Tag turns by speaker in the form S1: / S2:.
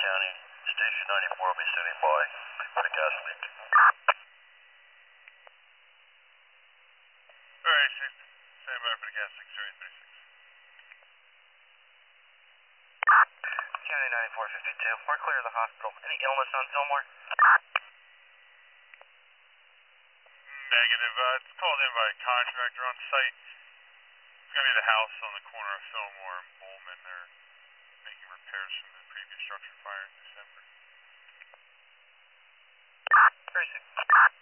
S1: County, Station 94 will be standing by for the gas leak.
S2: Alright, stand by for the gas leak, 3836.
S1: County 9452, we're clear of the hospital. Any illness on Fillmore?
S2: Negative. It's called in by a contractor on site. It's going to be the house on the corner of Fillmore and Bowman. They're making repairs from the previous structure fire in December.
S1: Very soon.